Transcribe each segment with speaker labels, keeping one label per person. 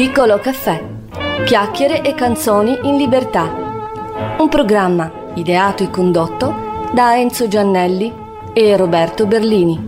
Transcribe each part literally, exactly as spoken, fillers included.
Speaker 1: Piccolo caffè. Chiacchiere e canzoni in libertà. Un programma ideato e condotto da Enzo Giannelli e Roberto Berlini.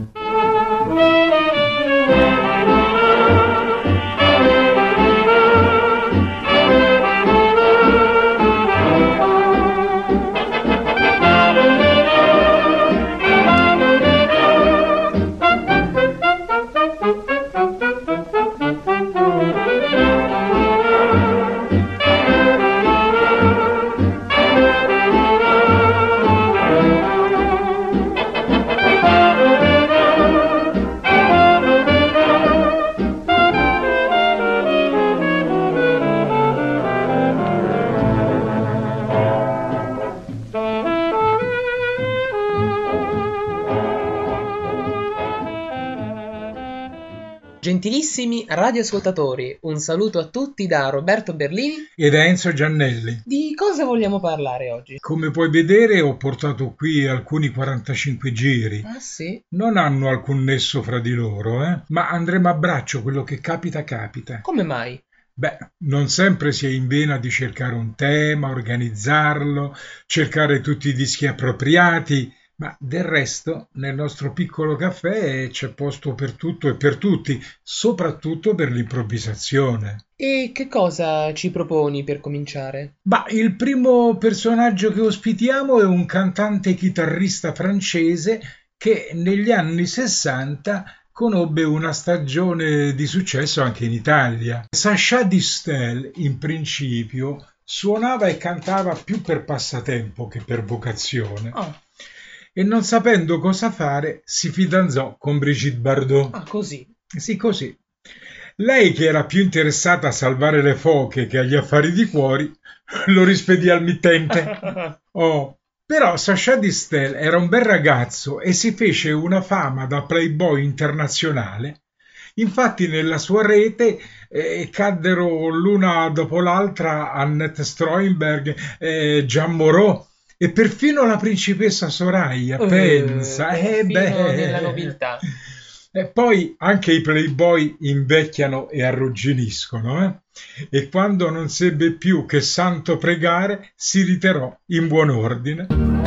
Speaker 2: Gentilissimi radioascoltatori, un saluto a tutti da Roberto Berlini
Speaker 3: e da Enzo Giannelli.
Speaker 2: Di cosa vogliamo parlare oggi?
Speaker 3: Come puoi vedere, ho portato qui alcuni quarantacinque giri.
Speaker 2: Ah sì?
Speaker 3: Non hanno alcun nesso fra di loro, eh? Ma andremo a braccio, quello che capita capita.
Speaker 2: Come mai?
Speaker 3: Beh, non sempre si è in vena di cercare un tema, organizzarlo, cercare tutti i dischi appropriati. Ma del resto, nel nostro piccolo caffè c'è posto per tutto e per tutti, soprattutto per l'improvvisazione.
Speaker 2: E che cosa ci proponi per cominciare?
Speaker 3: Bah, il primo personaggio che ospitiamo è un cantante chitarrista francese che negli anni sessanta conobbe una stagione di successo anche in Italia. Sacha Distel, in principio, suonava e cantava più per passatempo che per vocazione.
Speaker 2: Oh.
Speaker 3: E non sapendo cosa fare si fidanzò con Brigitte Bardot.
Speaker 2: Ah, così?
Speaker 3: Sì, così. Lei, che era più interessata a salvare le foche che agli affari di cuori, lo rispedì al mittente. Oh. Però Sacha Distel era un bel ragazzo e si fece una fama da playboy internazionale. Infatti nella sua rete eh, caddero l'una dopo l'altra Annette Stromberg e Jean Moreau. E perfino la principessa Soraya, uh, pensa, eh beh,
Speaker 2: nella nobiltà.
Speaker 3: E poi anche i playboy invecchiano e arrugginiscono, eh? E quando non sebbe più che santo pregare, si ritirò in buon ordine.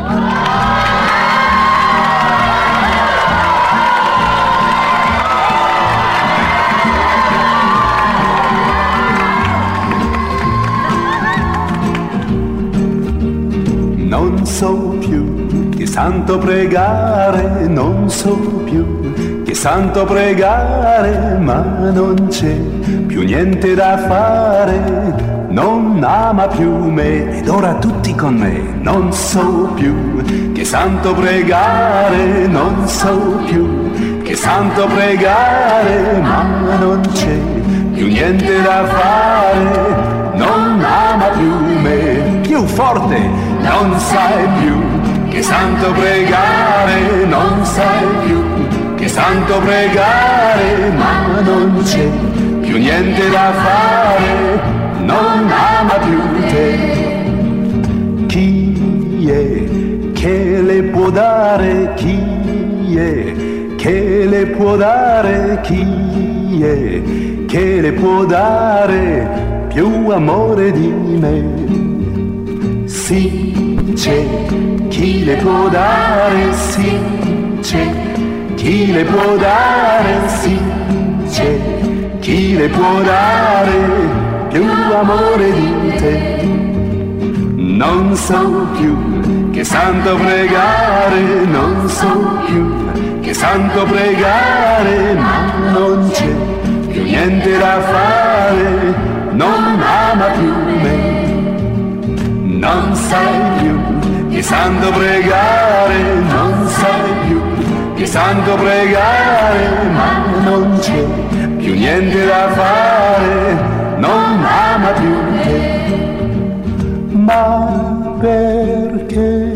Speaker 4: Non so più che santo pregare, non so più che santo pregare, ma non c'è più niente da fare, non ama più me ed ora tutti con me. Non so più che santo pregare, non so più che santo pregare, ma non c'è più niente da fare, non ama più me. Più forte! Non sai più che santo pregare, non sai più che santo pregare, ma non c'è più niente da fare, non ama più te. Chi è che le può dare, chi è che le può dare, chi è che le può dare più amore di me? Sì, c'è chi le può dare, sì, c'è chi le può dare, sì, c'è chi le può dare più amore di te. Non so più che santo pregare, non so più che santo pregare, ma non c'è più niente da fare, non ama più me. Non sai più che santo pregare, non sai più che santo pregare, ma non c'è più niente da fare, non ama più te. Ma perché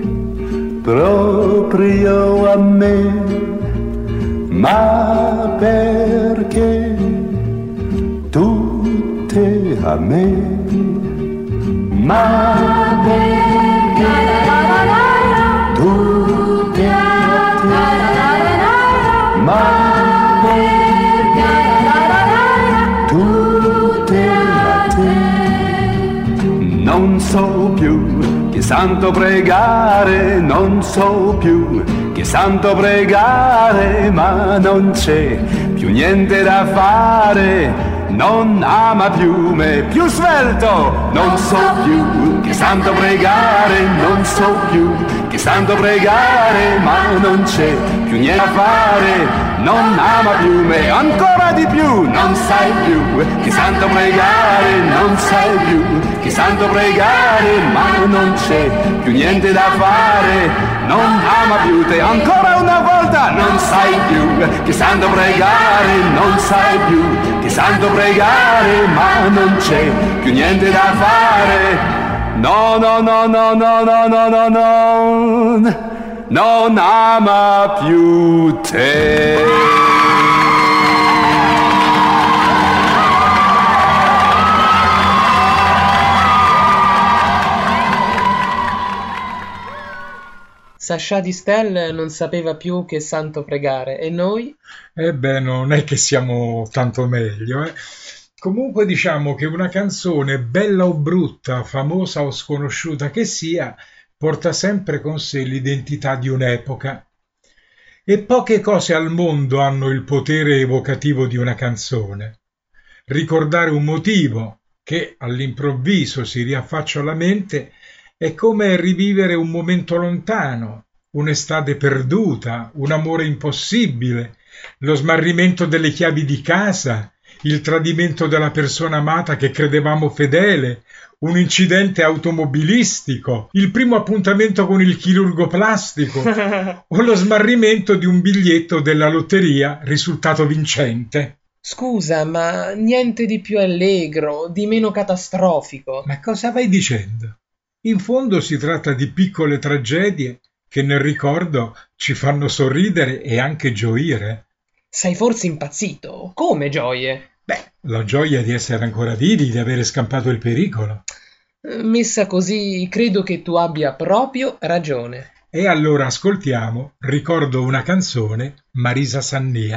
Speaker 4: proprio a me? Ma perché tutte a me? Ma perché tutte a te? Ma perché tutte non so più che santo pregare, non so più che santo pregare, ma non c'è più niente da fare. Non ama più me, più svelto, non so più che santo pregare, non so più che santo pregare, ma non c'è più niente da fare. Non ama più me, ancora di più, non sai più che santo pregare, non sai più che santo pregare, ma non c'è più niente da fare. Non ama più te, ancora una volta, non sai più che santo pregare, non sai più che santo pregare, ma non c'è più niente da fare. No, no, no, no, no, no, no, no, no, non ama più te.
Speaker 2: Sacha Distel non sapeva più che santo pregare, e noi?
Speaker 3: Eh beh, non è che siamo tanto meglio, eh. Comunque diciamo che una canzone, bella o brutta, famosa o sconosciuta che sia, porta sempre con sé l'identità di un'epoca. E poche cose al mondo hanno il potere evocativo di una canzone. Ricordare un motivo che all'improvviso si riaffaccia alla mente è come rivivere un momento lontano, un'estate perduta, un amore impossibile, lo smarrimento delle chiavi di casa, il tradimento della persona amata che credevamo fedele, un incidente automobilistico, il primo appuntamento con il chirurgo plastico o lo smarrimento di un biglietto della lotteria risultato vincente.
Speaker 2: Scusa, ma niente di più allegro, di meno catastrofico.
Speaker 3: Ma cosa vai dicendo? In fondo si tratta di piccole tragedie che nel ricordo ci fanno sorridere e anche gioire.
Speaker 2: Sei forse impazzito? Come gioie?
Speaker 3: Beh, la gioia di essere ancora vivi, di avere scampato il pericolo.
Speaker 2: Messa così, credo che tu abbia proprio ragione.
Speaker 3: E allora ascoltiamo Ricordo una canzone, Marisa Sannia.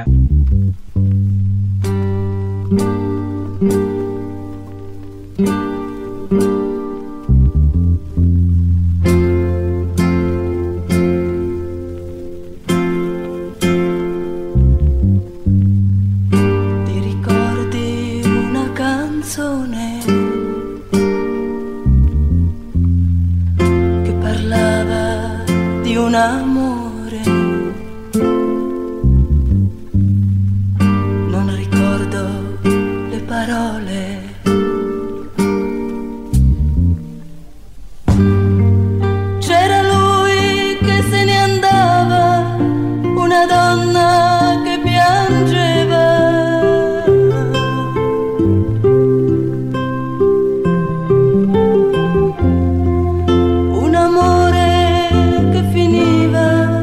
Speaker 5: Amore, non ricordo le parole, c'era lui che se ne andava, una donna che piangeva, un amore che finiva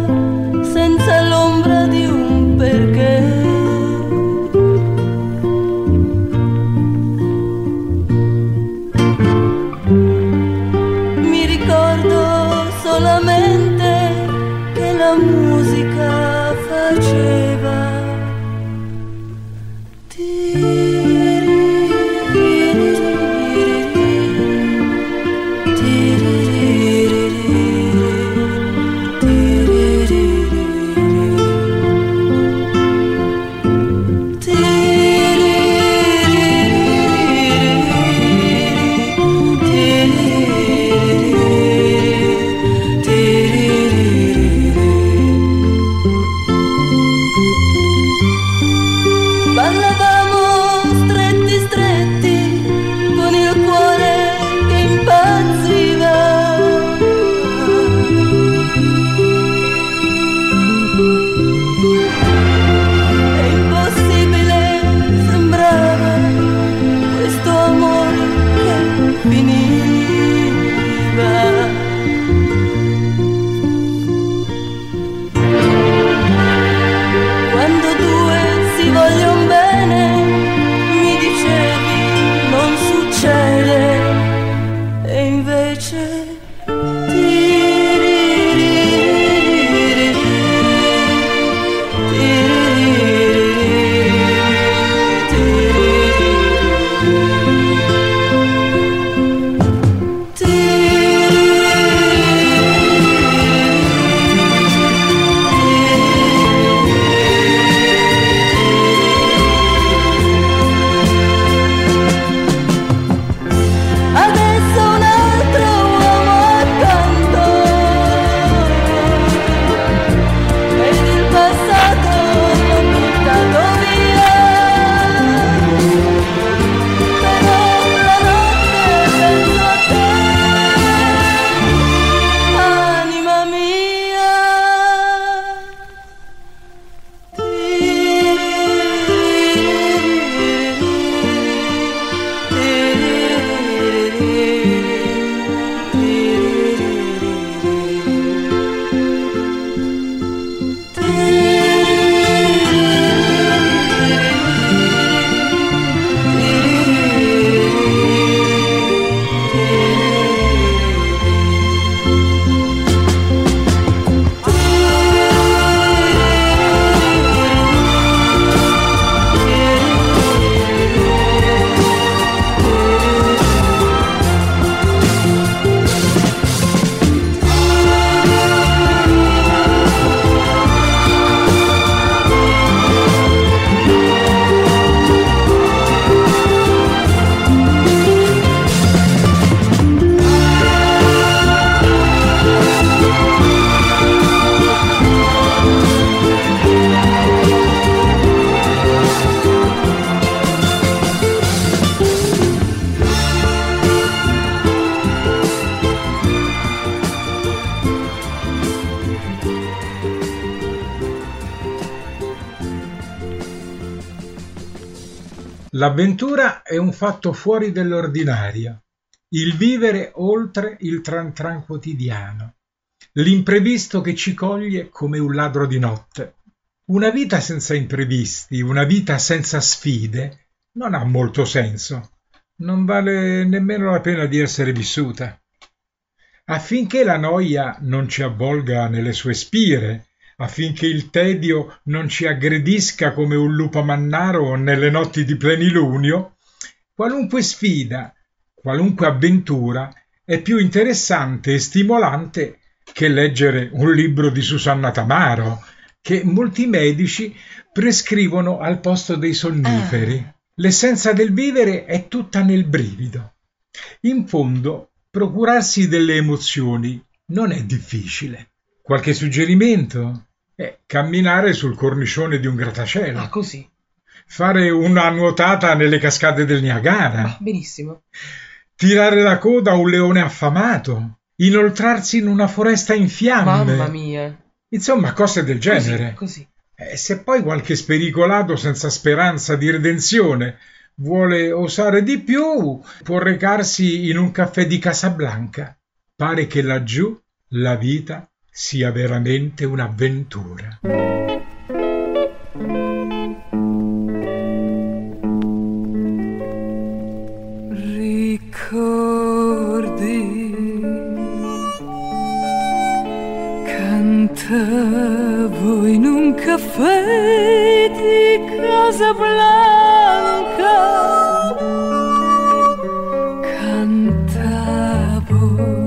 Speaker 3: L'avventura è un fatto fuori dell'ordinario, il vivere oltre il tran tran quotidiano, l'imprevisto che ci coglie come un ladro di notte. Una vita senza imprevisti, una vita senza sfide, non ha molto senso, non vale nemmeno la pena di essere vissuta. Affinché la noia non ci avvolga nelle sue spire, affinché il tedio non ci aggredisca come un lupo mannaro nelle notti di plenilunio, qualunque sfida, qualunque avventura è più interessante e stimolante che leggere un libro di Susanna Tamaro, che molti medici prescrivono al posto dei sonniferi. Ah. L'essenza del vivere è tutta nel brivido. In fondo, procurarsi delle emozioni non è difficile. Qualche suggerimento? Eh, camminare sul cornicione di un grattacielo.
Speaker 2: Ah, così.
Speaker 3: Fare una nuotata nelle cascate del Niagara.
Speaker 2: Ah, benissimo.
Speaker 3: Tirare la coda a un leone affamato. Inoltrarsi in una foresta in fiamme.
Speaker 2: Mamma mia.
Speaker 3: Insomma, cose del genere.
Speaker 2: Così, così.
Speaker 3: Eh, se poi qualche spericolato senza speranza di redenzione vuole osare di più, può recarsi in un caffè di Casablanca. Pare che laggiù la vita sia veramente un'avventura.
Speaker 5: Ricordi, cantavo in un caffè di Casablanca, cantavo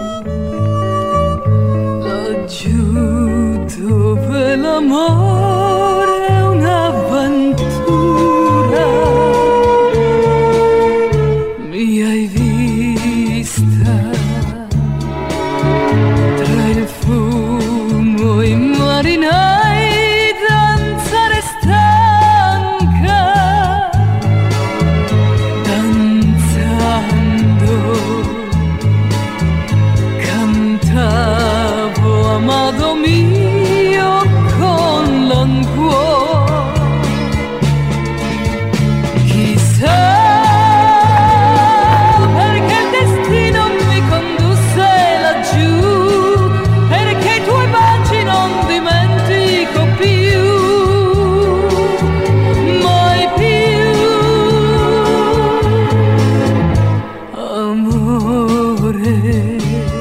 Speaker 5: laggiù dove l'amore è un'avventura. Mi hai vista tra il fumo e i marinai danzare stanca, danzando cantavo amato mio con l'ancuore. Chissà perché il destino mi condusse laggiù, perché i tuoi baci non dimentico più, mai più. Amore,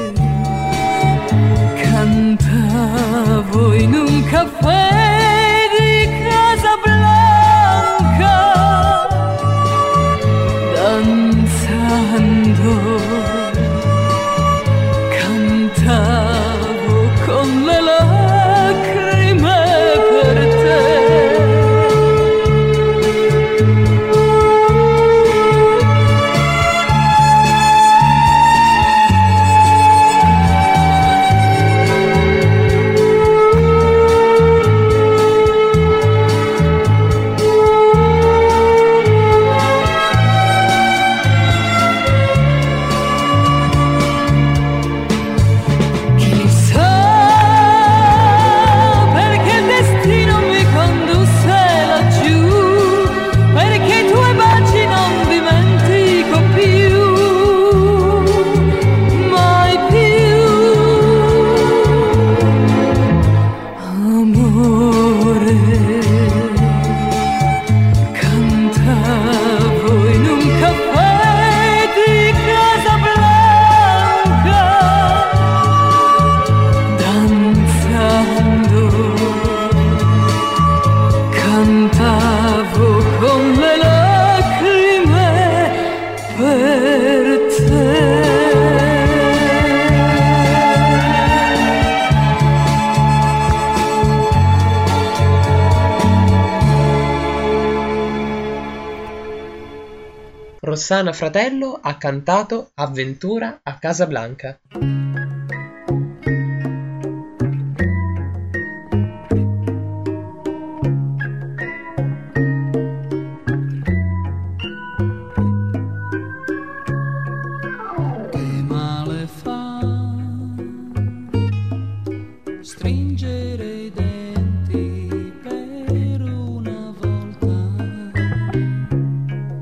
Speaker 5: cantavo in un caffè di Casablanca, danzando cantavo con le lacrime per te. Chissà perché il destino mi condusse laggiù, perché i tuoi baci non dimentico più, mai più. Amore, cantavo in un caffè di Casablanca, danzando cantavo con le lacrime per te.
Speaker 2: Rossana Fratello ha cantato Avventura a Casablanca.
Speaker 6: Che male fa stringere i denti per una volta,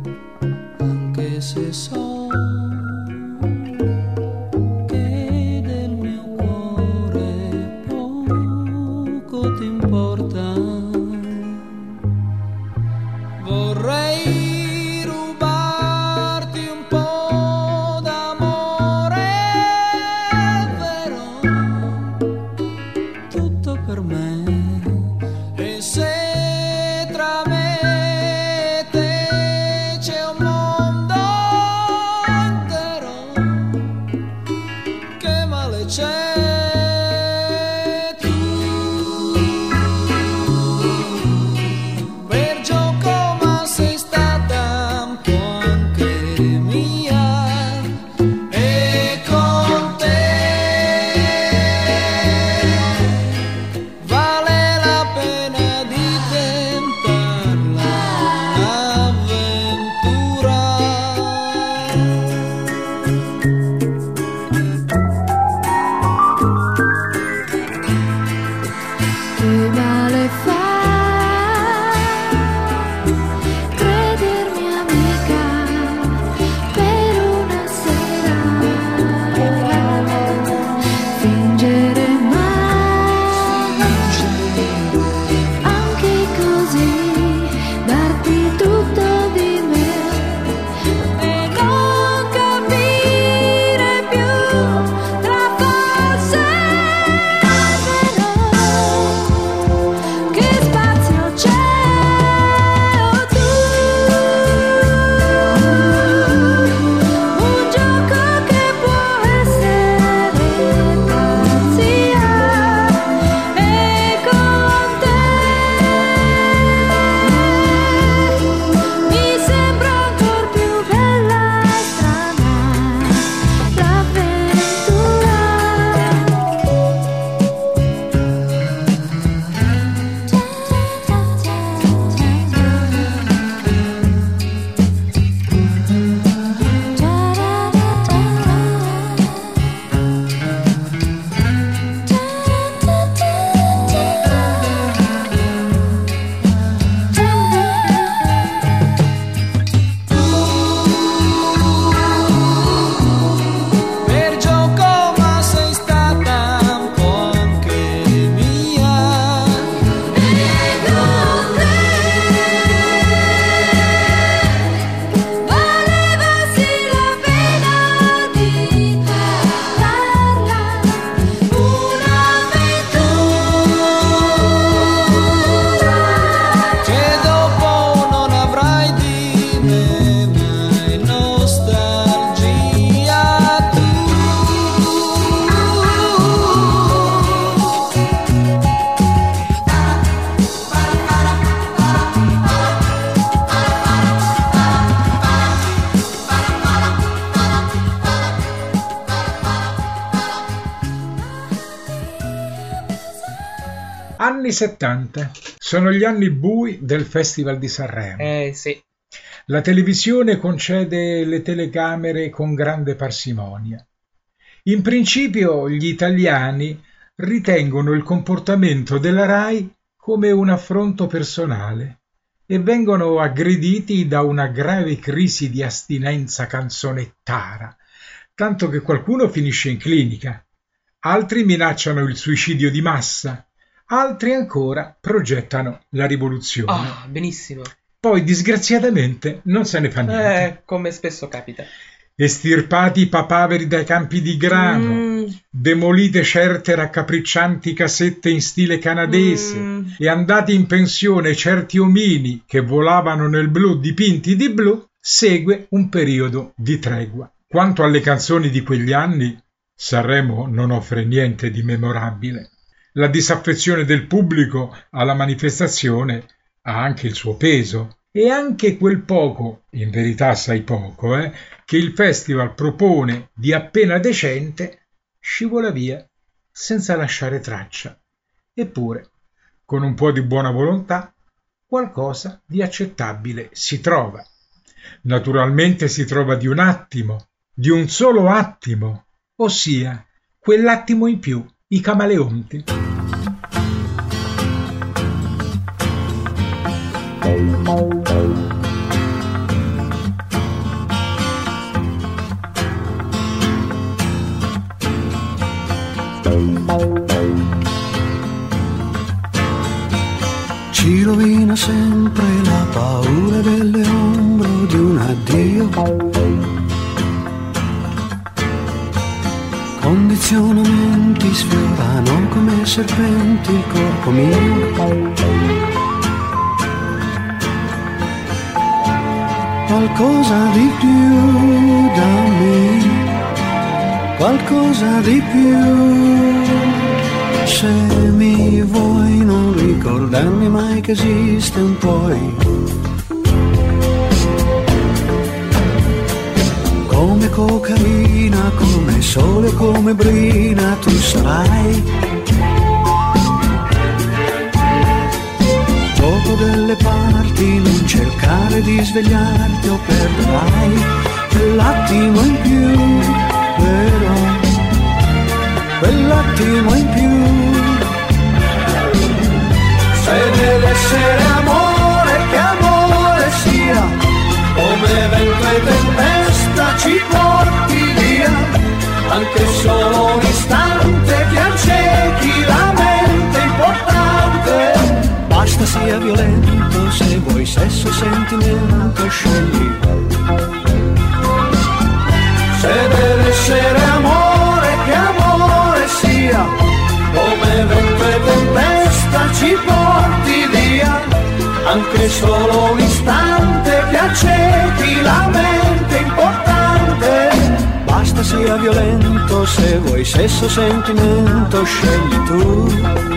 Speaker 3: Anni settanta. Sono gli anni bui del Festival di Sanremo.
Speaker 2: Eh sì.
Speaker 3: La televisione concede le telecamere con grande parsimonia. In principio gli italiani ritengono il comportamento della RAI come un affronto personale e vengono aggrediti da una grave crisi di astinenza canzonettara, tanto che qualcuno finisce in clinica, altri minacciano il suicidio di massa, altri ancora progettano la rivoluzione.
Speaker 2: Ah, benissimo.
Speaker 3: Poi disgraziatamente non se ne fa niente.
Speaker 2: Eh, come spesso capita.
Speaker 3: Estirpati i papaveri dai campi di grano,
Speaker 2: Mm.
Speaker 3: demolite certe raccapriccianti casette in stile canadese
Speaker 2: Mm.
Speaker 3: e andati in pensione certi omini che volavano nel blu dipinti di blu, segue un periodo di tregua. Quanto alle canzoni di quegli anni, Sanremo non offre niente di memorabile. La disaffezione del pubblico alla manifestazione ha anche il suo peso e anche quel poco, in verità assai poco, eh, che il festival propone di appena decente scivola via senza lasciare traccia. Eppure, con un po' di buona volontà, qualcosa di accettabile si trova. Naturalmente si trova di un attimo, di un solo attimo, ossia quell'attimo in più, i Camaleonti.
Speaker 6: Ci rovina sempre la paura delle ombre o di un addio. Condizionamenti sfiorano come serpenti il corpo mio. Qualcosa di più da me, qualcosa di più. Se mi vuoi non ricordarmi mai che esiste un poi. Come cocaina, come sole, come brina tu sarai. Gioco delle parti, non cercare di svegliarti o perderai quell'attimo in più, vero? Quell'attimo in più. Se deve essere amore, che amore sia, come vento e tempesta ci porti via, anche solo un istante che accechi la mente importante. Basta sia violento, se vuoi sesso sentimento scegli. Se deve essere amore, che amore sia, come vento e tempesta ci porti via, anche solo un istante che accechi la mente importante. Basta sia violento, se vuoi sesso sentimento scegli tu.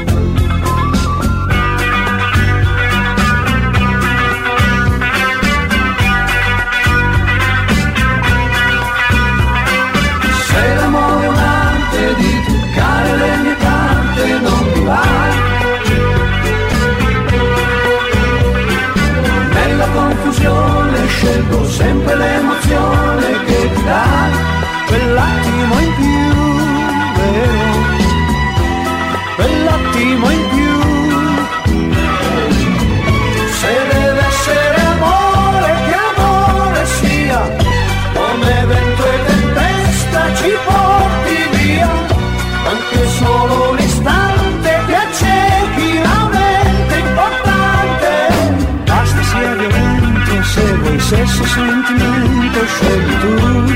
Speaker 6: Scelgo sempre l'emozione che ti dà quell'attimo in più, vero? Quell'attimo in più. Se deve essere amore, che amore sia, come vento e tempesta ci porti via, anche solo un istante che accechi la mente importante. Basta sia violento, se vuoi sesso sentimento scegli tu.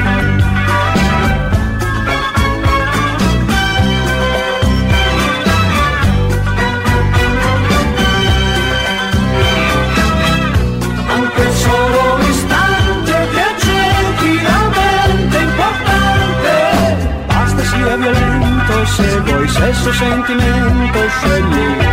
Speaker 6: Anche solo un istante che accechi la mente importante. Basta sia violento, se vuoi sesso sentimento scegli.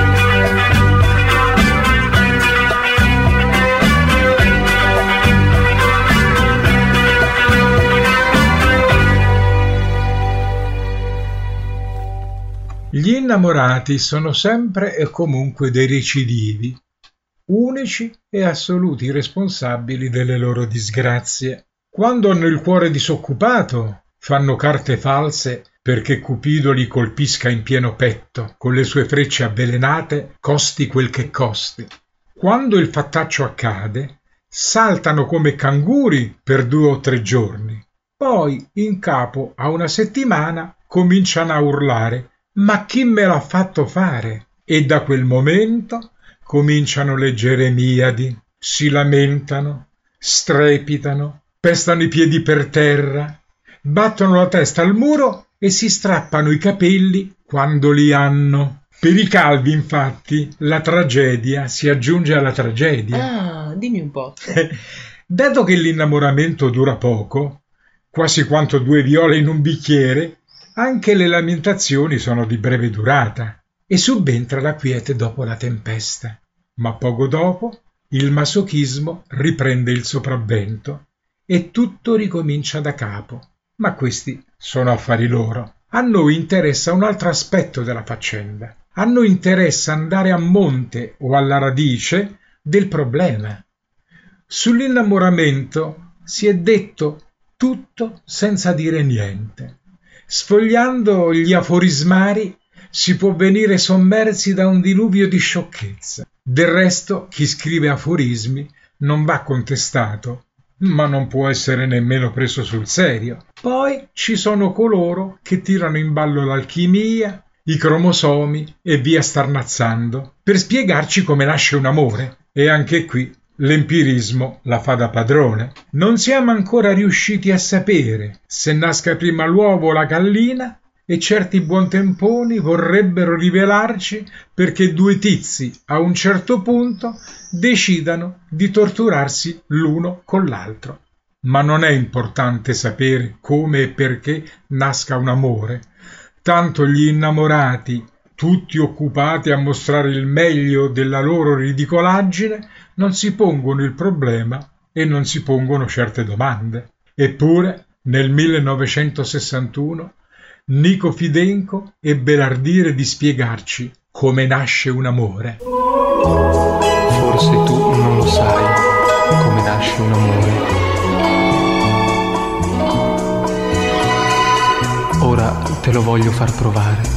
Speaker 3: Gli innamorati sono sempre e comunque dei recidivi, unici e assoluti responsabili delle loro disgrazie. Quando hanno il cuore disoccupato, fanno carte false perché Cupido li colpisca in pieno petto, con le sue frecce avvelenate, costi quel che costi. Quando il fattaccio accade, saltano come canguri per due o tre giorni. Poi, in capo a una settimana, cominciano a urlare «Ma chi me l'ha fatto fare?» E da quel momento cominciano le geremiadi, si lamentano, strepitano, pestano i piedi per terra, battono la testa al muro e si strappano i capelli quando li hanno. Per i calvi, infatti, la tragedia si aggiunge alla tragedia.
Speaker 2: Ah, dimmi un po'.
Speaker 3: Dato che l'innamoramento dura poco, quasi quanto due viole in un bicchiere, anche le lamentazioni sono di breve durata e subentra la quiete dopo la tempesta. Ma poco dopo il masochismo riprende il sopravvento e tutto ricomincia da capo. Ma questi sono affari loro. A noi interessa un altro aspetto della faccenda. A noi interessa andare a monte o alla radice del problema. Sull'innamoramento si è detto tutto senza dire niente. Sfogliando gli aforismari si può venire sommersi da un diluvio di sciocchezza. Del resto, chi scrive aforismi non va contestato, ma non può essere nemmeno preso sul serio. Poi ci sono coloro che tirano in ballo l'alchimia, i cromosomi e via starnazzando, per spiegarci come nasce un amore. E anche qui l'empirismo la fa da padrone. Non siamo ancora riusciti a sapere se nasca prima l'uovo o la gallina e certi buontemponi vorrebbero rivelarci perché due tizi a un certo punto decidano di torturarsi l'uno con l'altro. Ma non è importante sapere come e perché nasca un amore. Tanto gli innamorati, tutti occupati a mostrare il meglio della loro ridicolaggine, non si pongono il problema e non si pongono certe domande. Eppure, nel millenovecentosessantuno, Nico Fidenco ebbe l'ardire di spiegarci come nasce un amore.
Speaker 7: Forse tu non lo sai come nasce un amore. Ora te lo voglio far provare.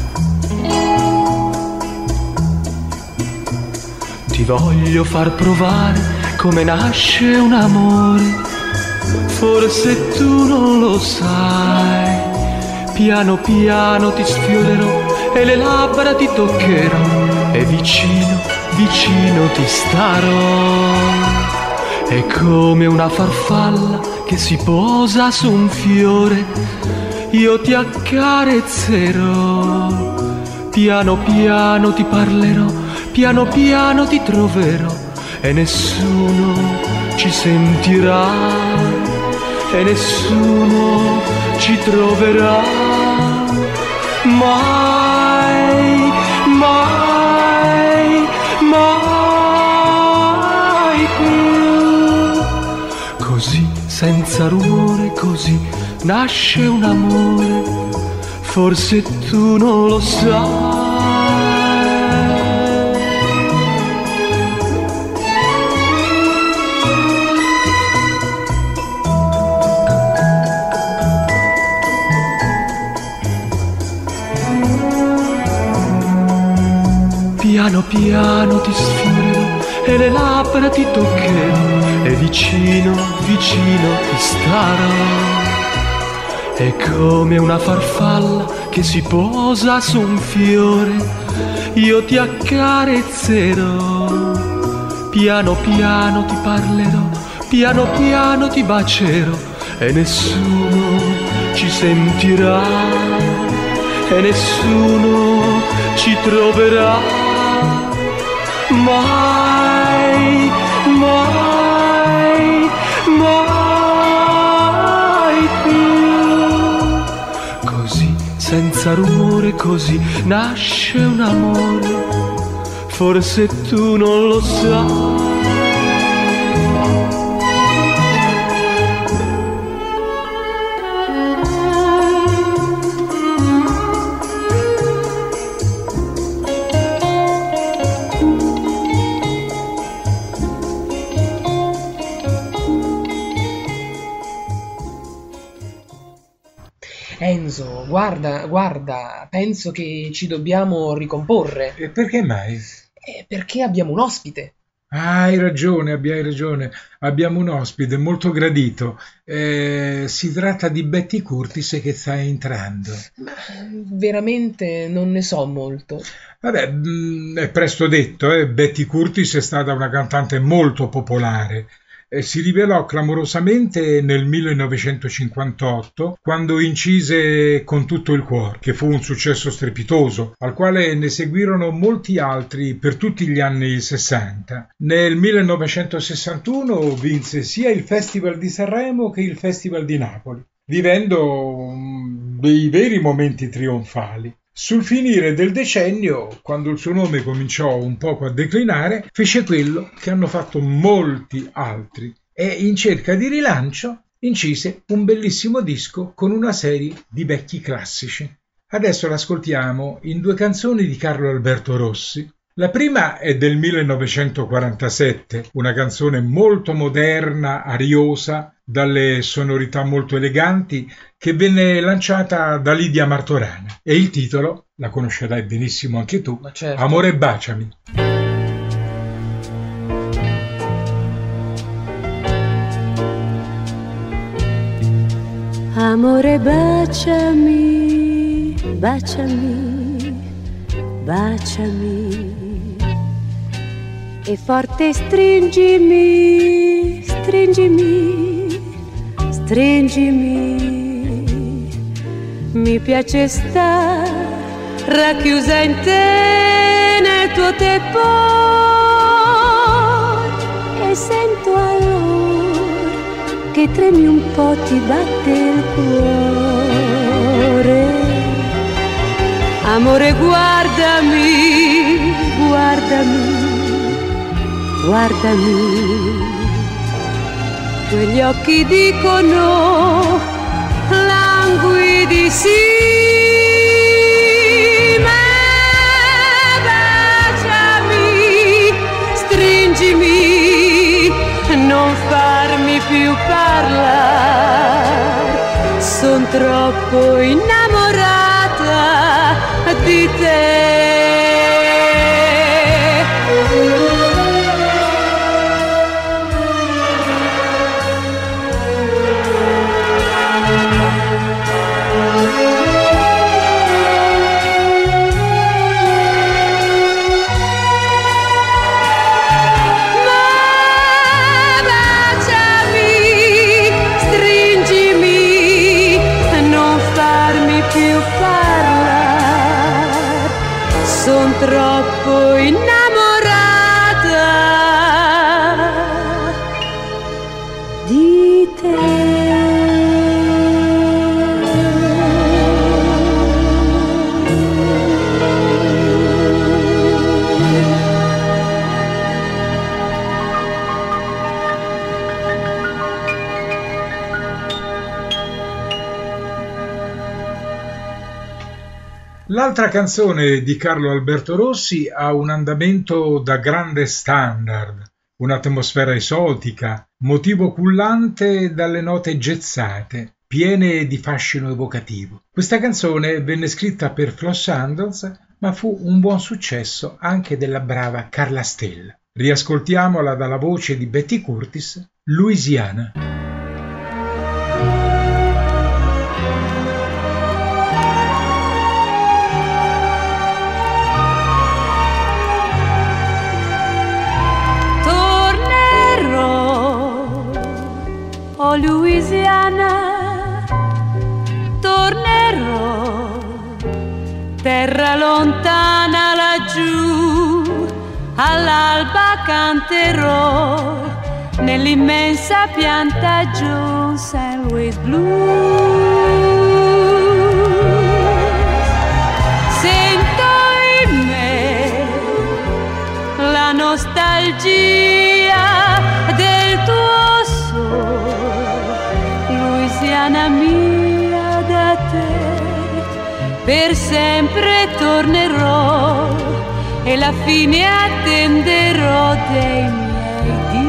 Speaker 7: Ti voglio far provare come nasce un amore. Forse tu non lo sai. Piano piano ti sfiorerò e le labbra ti toccherò e vicino, vicino ti starò. È come una farfalla che si posa su un fiore. Io ti accarezzerò. Piano piano ti parlerò. Piano piano ti troverò e nessuno ci sentirà e nessuno ci troverà mai, mai, mai più. Così senza rumore, così nasce un amore, forse tu non lo sai. Piano piano ti sfiorerò e le labbra ti toccherò e vicino, vicino ti starò. È come una farfalla che si posa su un fiore. Io ti accarezzerò. Piano piano ti parlerò. Piano piano ti bacerò e nessuno ci sentirà e nessuno ci troverà. Mai, mai, mai più. Così, senza rumore, così nasce un amore, forse tu non lo sai.
Speaker 2: Enzo, guarda, guarda, penso che ci dobbiamo ricomporre.
Speaker 3: E perché mai?
Speaker 2: Eh, perché abbiamo un ospite.
Speaker 3: Ah, hai ragione, abbi- hai ragione. Abbiamo un ospite molto gradito. Eh, si tratta di Betty Curtis che sta entrando.
Speaker 2: Ma veramente non ne so molto.
Speaker 3: Vabbè, mh, è presto detto, eh. Betty Curtis è stata una cantante molto popolare. Eh, si rivelò clamorosamente nel millenovecentocinquantotto quando incise Con tutto il cuore, che fu un successo strepitoso, al quale ne seguirono molti altri per tutti gli anni sessanta. Nel millenovecentosessantuno vinse sia il Festival di Sanremo che il Festival di Napoli, vivendo mm, dei veri momenti trionfali. Sul finire del decennio, quando il suo nome cominciò un poco a declinare, fece quello che hanno fatto molti altri e, in cerca di rilancio, incise un bellissimo disco con una serie di vecchi classici. Adesso l'ascoltiamo in due canzoni di Carlo Alberto Rossi. La prima è del millenovecentoquarantasette, una canzone molto moderna, ariosa, dalle sonorità molto eleganti, che venne lanciata da Lidia Martorana. E il titolo, la conoscerai benissimo anche tu,
Speaker 2: Ma certo.
Speaker 3: Amore baciami.
Speaker 8: Amore baciami, baciami, baciami e forte stringimi, stringimi, stringimi. Mi piace star racchiusa in te nel tuo tepore e sento allora che tremi un po', ti batte il cuore. Amore guardami, guardami, guardami, quegli occhi dicono languidi sì, ma baciami, stringimi, non farmi più parlare, son troppo innamorata di te. Troppo innamorata di te.
Speaker 3: L'altra canzone di Carlo Alberto Rossi ha un andamento da grande standard, un'atmosfera esotica, motivo cullante dalle note gezzate, piene di fascino evocativo. Questa canzone venne scritta per Flo Sandoz, ma fu un buon successo anche della brava Carla Stella. Riascoltiamola dalla voce di Betty Curtis, Louisiana.
Speaker 8: Oh Louisiana, tornerò, terra lontana laggiù, all'alba canterò nell'immensa piantagione Saint Louis Blues. Sento in me la nostalgia del tuo sole, Louisiana mia, da te per sempre tornerò e la fine attenderò dei miei dì.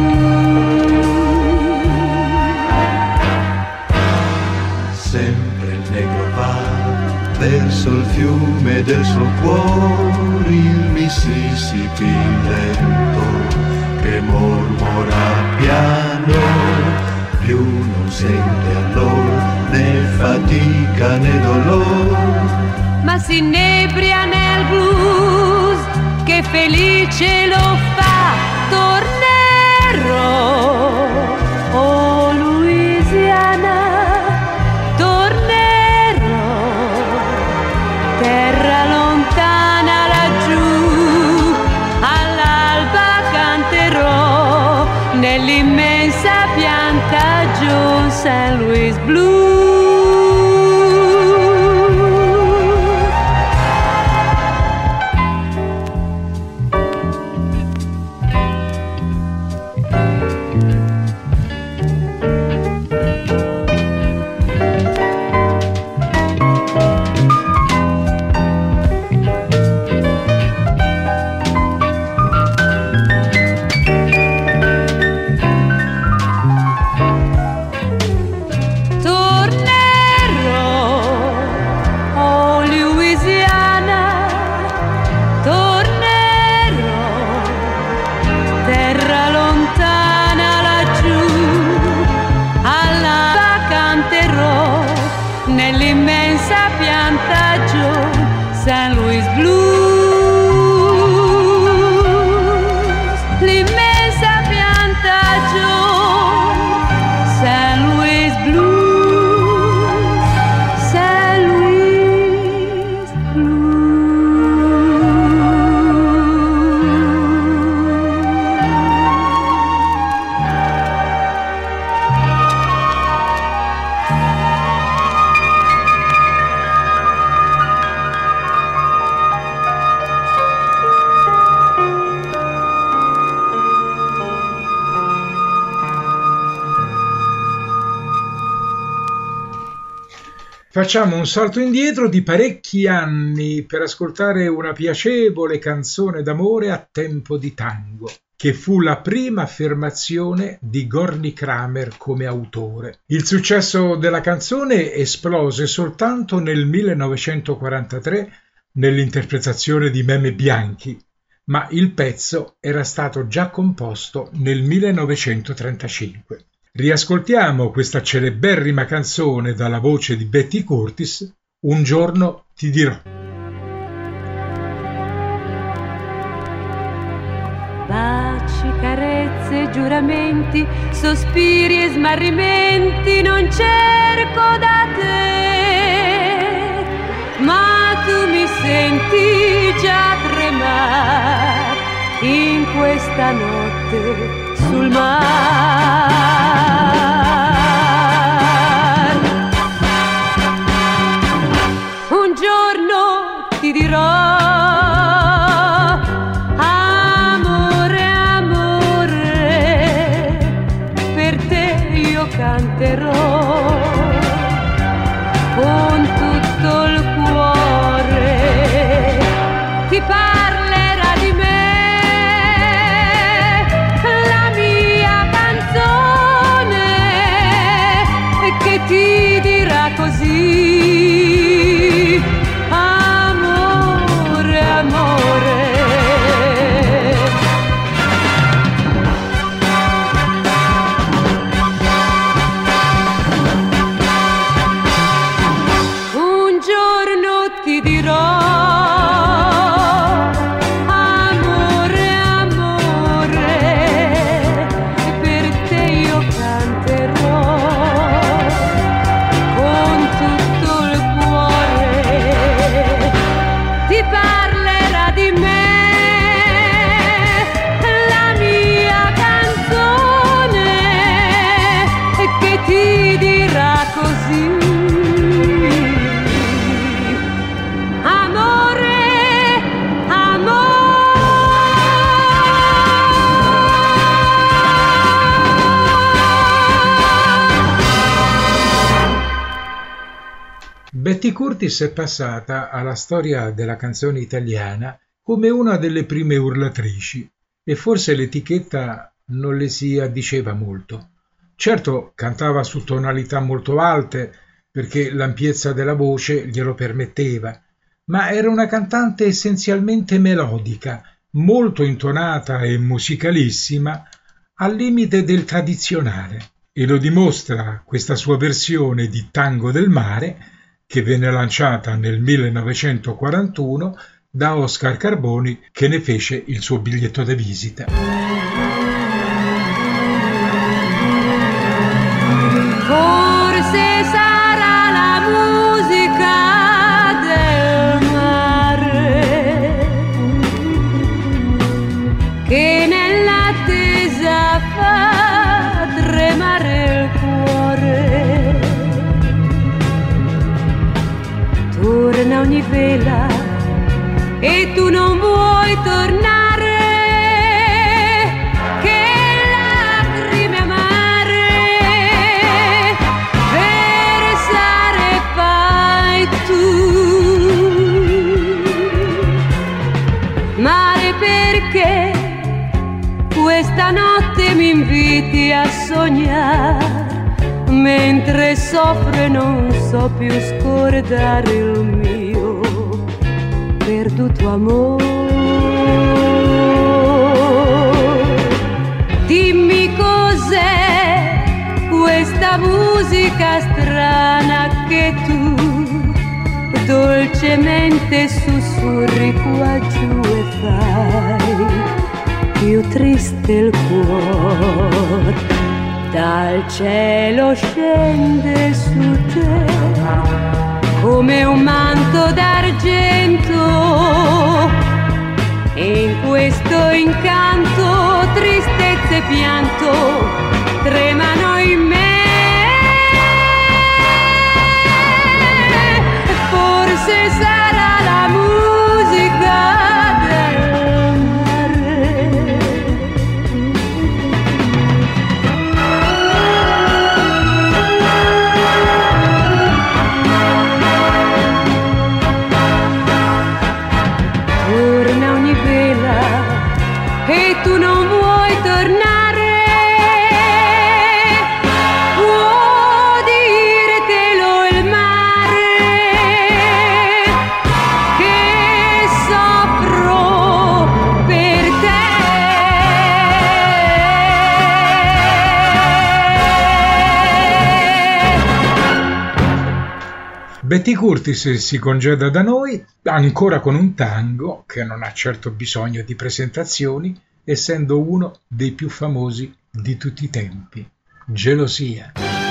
Speaker 6: Sempre
Speaker 4: il negro va verso il fiume del suo cuore, il Mississippi lento che mormora piano, più non sente allora né fatica né dolore,
Speaker 8: ma si innebria nel blues che felice lo fa. Tornerò, oh Louisiana, tornerò, terra lontana laggiù, all'alba canterò nell'immensa piantagione Saint Louis Blues. Nell'immensa piantagione Saint Louis Blues, l'immensa piantagione Saint Louis Blues, Saint Louis
Speaker 3: Facciamo un salto indietro di parecchi anni per ascoltare una piacevole canzone d'amore a tempo di tango, che fu la prima affermazione di Gorny Kramer come autore. Il successo della canzone esplose soltanto nel millenovecentoquarantatré nell'interpretazione di Meme Bianchi, ma il pezzo era stato già composto nel millenovecentotrentacinque. Riascoltiamo questa celeberrima canzone dalla voce di Betty Curtis, Un giorno ti dirò.
Speaker 8: Baci, carezze, giuramenti, sospiri e smarrimenti non cerco da te, ma tu mi senti già tremare in questa notte sul mare. Un giorno ti dirò, amore, amore, per te io canterò con tutto il cuore, ti parlerà di me che ti dirà così, amore, amore. Un giorno ti dirò, amore, amore, per te io canterò ti parlerà di me, la mia canzone che ti dirà così, amore, amore.
Speaker 3: Betty Curtis è passata alla storia della canzone italiana come una delle prime urlatrici e forse l'etichetta non le si addiceva molto. Certo, cantava su tonalità molto alte perché l'ampiezza della voce glielo permetteva, ma era una cantante essenzialmente melodica, molto intonata e musicalissima, al limite del tradizionale, e lo dimostra questa sua versione di Tango del mare, che venne lanciata nel millenovecentoquarantuno da Oscar Carboni, che ne fece il suo biglietto da visita.
Speaker 8: Forse sarà la musica del mare che nell'attesa fa tremare il cuore. Torna ogni vela e tu non vuoi tornare, che lacrime amare versare fai tu. Mare, perché questa notte mi inviti a sognare, mentre soffro e non so più scordare il mio perduto amore. Dimmi cos'è questa musica strana che tu dolcemente sussurri qua giù e fai più triste il cuore. Dal cielo scende su te come un manto d'argento, e in questo incanto tristezza e pianto tremano in me. Forse sarà la musica del mare. Torna ogni vela e tu non vuoi tornare. Può dirtelo il mare che soffro per te.
Speaker 3: Betty Curtis si congeda da noi ancora con un tango che non ha certo bisogno di presentazioni, essendo uno dei più famosi di tutti i tempi, Gelosia.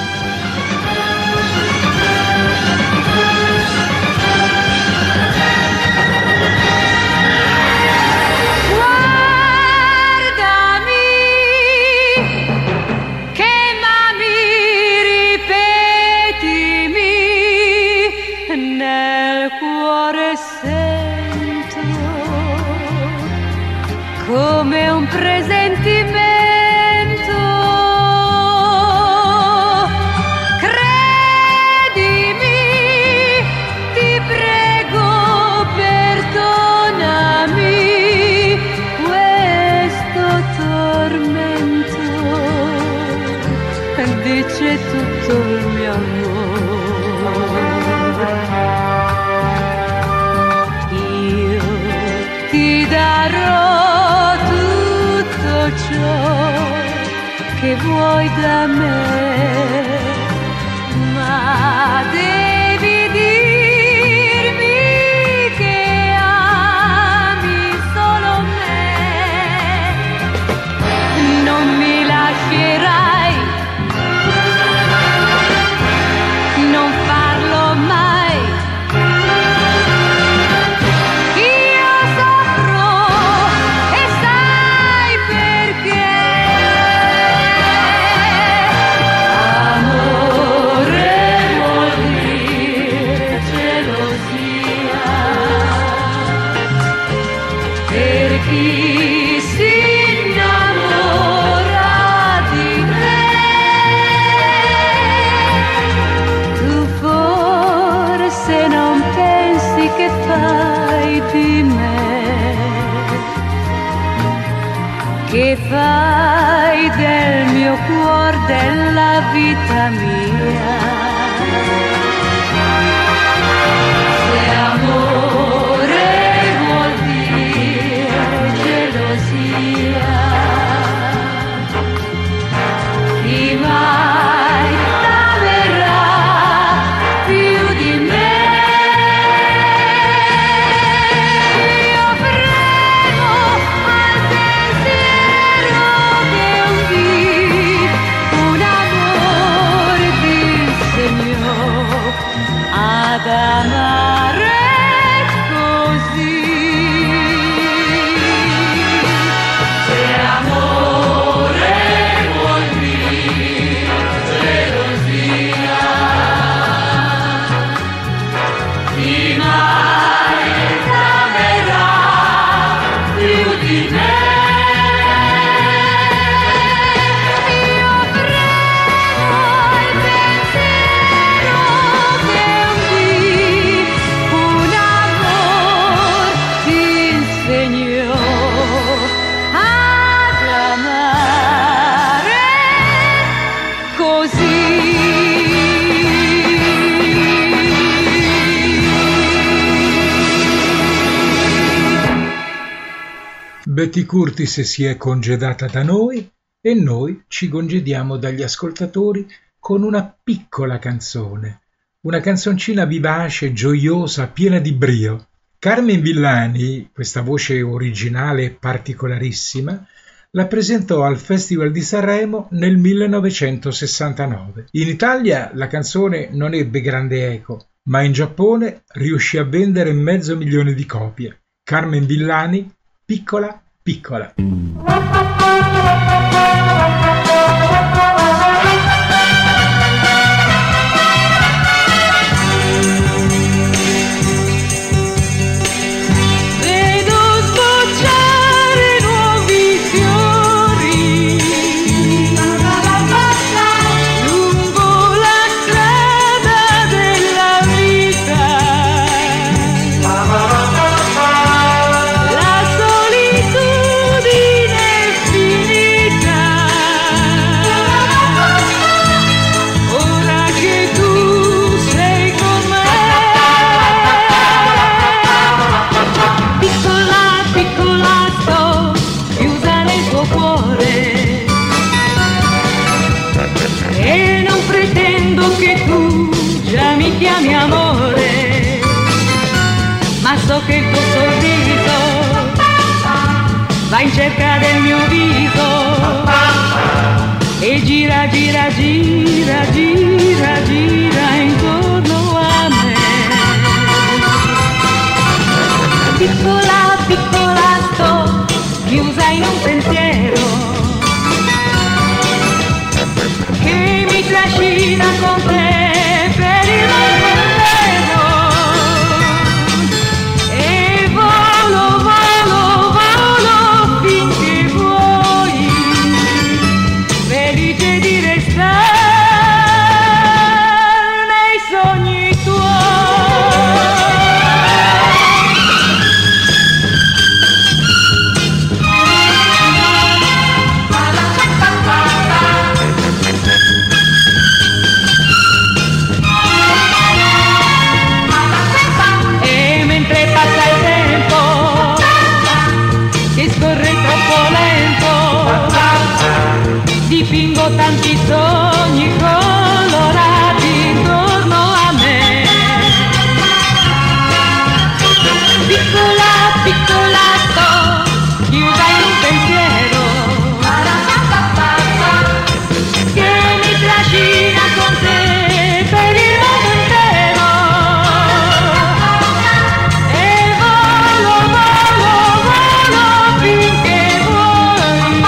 Speaker 8: Come un presentimento, credimi, ti prego, perdonami questo tormento, dice tutto il mio amore. Io ti darò ciò che vuoi da me, ma devi dirmi che ami solo me. Non mi lascerai, non farlo mai. Io soffro e sai perché. Chi si innamora di me, tu forse non pensi che fai di me, che fai del mio cuore, della vita mia.
Speaker 3: Betty Curtis si è congedata da noi e noi ci congediamo dagli ascoltatori con una piccola canzone, una canzoncina vivace, gioiosa, piena di brio. Carmen Villani, questa voce originale e particolarissima, la presentò al Festival di Sanremo nel millenovecentosessantanove. In Italia la canzone non ebbe grande eco, ma in Giappone riuscì a vendere mezzo milione di copie. Carmen Villani, Piccola Piccola.
Speaker 5: Che il tuo sorriso va in cerca del mio viso e gira, gira, gira, gira, gira intorno a me. Piccola, piccola sto chiusa in un pensiero che mi trascina con te per il mondo intero. Dipingo tanti sogni colorati intorno a me. Piccola, piccola sto chiusa in un pensiero che mi trascina con te per il mondo intero. E volo, volo, volo finché vuoi,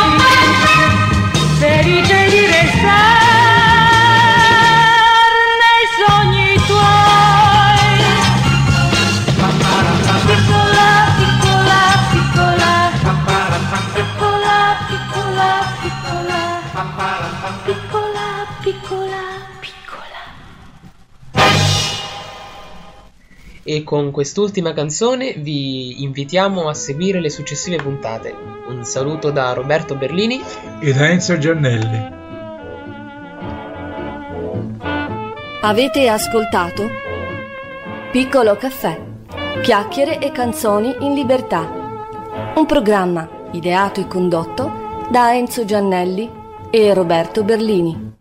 Speaker 5: felice di restare nei sogni tuoi. Piccola, piccola, piccola, piccola, piccola, piccola, piccola, piccola, piccola.
Speaker 2: E con quest'ultima canzone vi invitiamo a seguire le successive puntate. Un saluto da Roberto Berlini
Speaker 3: e da Enzo Giannelli.
Speaker 1: Avete ascoltato Piccolo Caffè, chiacchiere e canzoni in libertà. Un programma ideato e condotto da Enzo Giannelli e Roberto Berlini.